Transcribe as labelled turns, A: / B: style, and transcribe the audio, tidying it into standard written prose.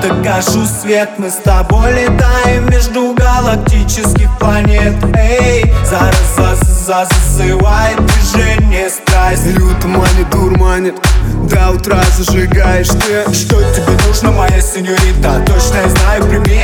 A: будто гашу свет. Мы с тобой летаем между галактических планет. Эй, зараз зазывает движение страсть.
B: Люто манит, дурманит, до утра зажигаешь ты.
A: Что тебе нужно, моя сеньорита? Точно я знаю, прими